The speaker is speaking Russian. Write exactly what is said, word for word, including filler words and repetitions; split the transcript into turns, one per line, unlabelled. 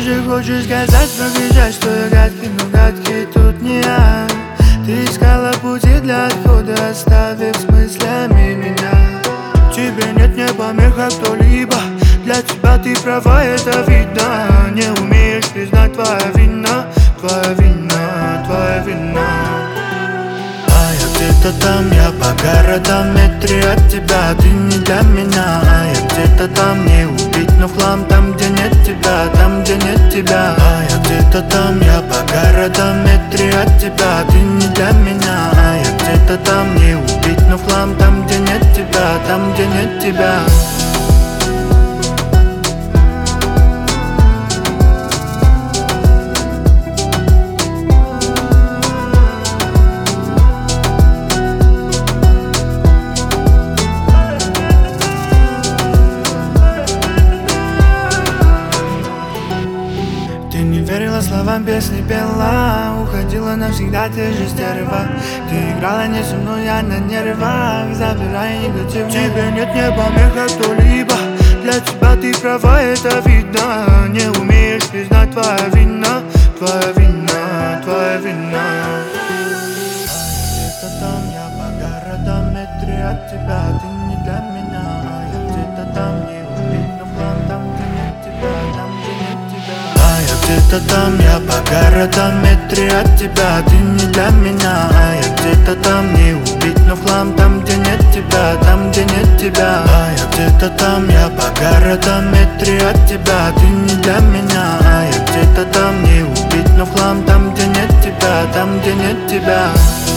же хочешь сказать, прокричать, что я гадкий, но гадкий тут не я. Ты искала пути для отхода, оставив с мыслями меня. Тебе нет, не помеха кто-либо. Для тебя ты права, это видно. Не умеешь признать, твоя вина, твоя вина, твоя вина. А я где-то там, я по городам, метре от тебя. Ты не для меня, а я где-то там. Не убить, но в хлам там, где нет тебя, там, где нет тебя. А я где-то там, я по городам, метре от тебя. Ты не для меня, а я где-то там. Не убить, но в хлам там, где нет тебя, там, где нет тебя. Ты не верила словам песни, пела. Уходила навсегда, ты же стерва. Ты играла не со мной, я на нервах. Забирай негатив, тебе нет, не помеха кто-либо. Для тебя ты права, это видно. Не умеешь признать, твоя вина, твоя вина, твоя вина. А я где-то там, я по городам, метре от тебя. Ты не для меня, а я где-то там. Не убить, но в хлам там, где нет тебя, там, где нет тебя. А я где-то там, я по городам, метре от тебя. Ты не для меня, а я где-то там. Не убить, но в хлам там, где нет тебя, там, где нет тебя. А я где-то там, я по городам, метре от тебя. Ты не для меня, а я где-то там. Не убить, но в хлам там, где нет тебя, там, где нет тебя.